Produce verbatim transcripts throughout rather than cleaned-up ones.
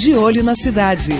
De Olho na Cidade.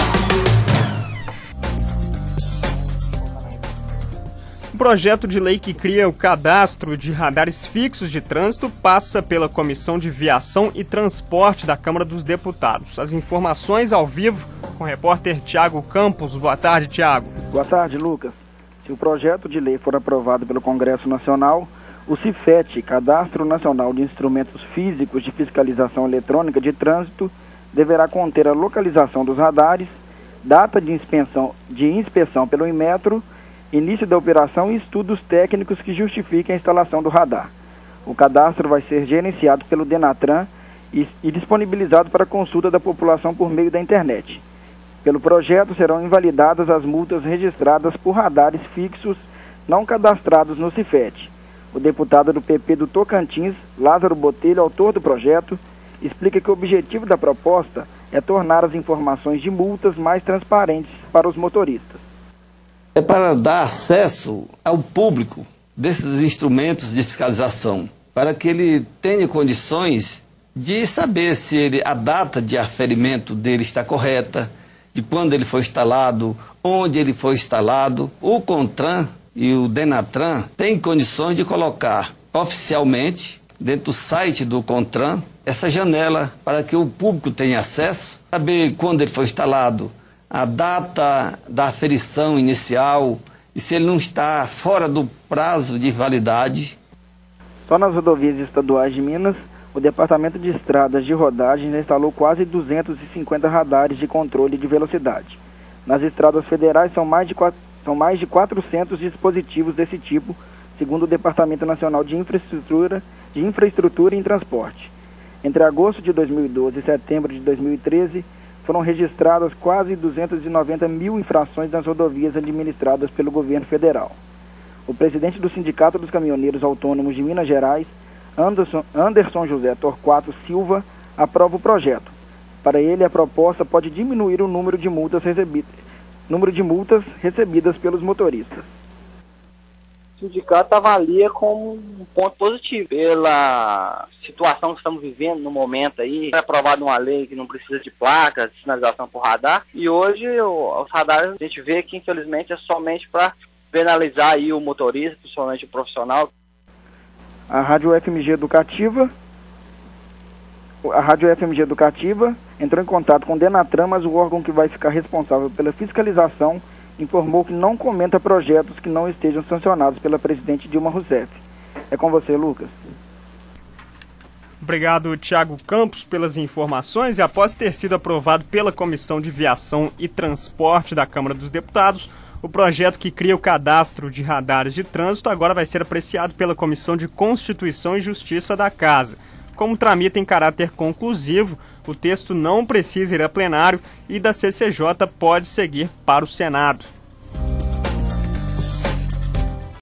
O projeto de lei que cria o cadastro de radares fixos de trânsito passa pela Comissão de Viação e Transporte da Câmara dos Deputados. As informações ao vivo com o repórter Tiago Campos. Boa tarde, Tiago. Boa tarde, Lucas. Se o projeto de lei for aprovado pelo Congresso Nacional, o CIFET, Cadastro Nacional de Instrumentos Físicos de Fiscalização Eletrônica de Trânsito, deverá conter a localização dos radares, data de inspeção, de inspeção pelo Inmetro, início da operação e estudos técnicos que justifiquem a instalação do radar. O cadastro vai ser gerenciado pelo Denatran e, e disponibilizado para consulta da população por meio da internet. Pelo projeto serão invalidadas as multas registradas por radares fixos não cadastrados no CIFET. O deputado do P P do Tocantins, Lázaro Botelho, autor do projeto, explica que o objetivo da proposta é tornar as informações de multas mais transparentes para os motoristas. É para dar acesso ao público desses instrumentos de fiscalização, para que ele tenha condições de saber se ele, a data de aferimento dele está correta, de quando ele foi instalado, onde ele foi instalado. O CONTRAN e o Denatran têm condições de colocar oficialmente, dentro do site do CONTRAN, essa janela para que o público tenha acesso, saber quando ele foi instalado, a data da aferição inicial e se ele não está fora do prazo de validade. Só nas rodovias estaduais de Minas, o Departamento de Estradas de Rodagem já instalou quase duzentos e cinquenta radares de controle de velocidade. Nas estradas federais são mais de, são mais de quatrocentos dispositivos desse tipo, segundo o Departamento Nacional de Infraestrutura, de Infraestrutura e Transporte. Entre agosto de dois mil e doze e setembro de dois mil e treze, foram registradas quase duzentas e noventa mil infrações nas rodovias administradas pelo governo federal. O presidente do Sindicato dos Caminhoneiros Autônomos de Minas Gerais, Anderson, Anderson José Torquato Silva, aprova o projeto. Para ele, a proposta pode diminuir o número de multas recebidas, número de multas recebidas pelos motoristas. O sindicato avalia como um ponto positivo pela situação que estamos vivendo no momento aí. É aprovada uma lei que não precisa de placas, de sinalização por radar, e hoje o, os radares a gente vê que infelizmente é somente para penalizar aí o motorista, principalmente o profissional. A Rádio F M G Educativa, a Rádio F M G Educativa entrou em contato com o Denatran, mas o órgão que vai ficar responsável pela fiscalização informou que não comenta projetos que não estejam sancionados pela presidente Dilma Rousseff. É com você, Lucas. Obrigado, Tiago Campos, pelas informações. E após ter sido aprovado pela Comissão de Viação e Transporte da Câmara dos Deputados, o projeto que cria o cadastro de radares de trânsito agora vai ser apreciado pela Comissão de Constituição e Justiça da Casa. Como tramita em caráter conclusivo, o texto não precisa ir a plenário e da C C J pode seguir para o Senado.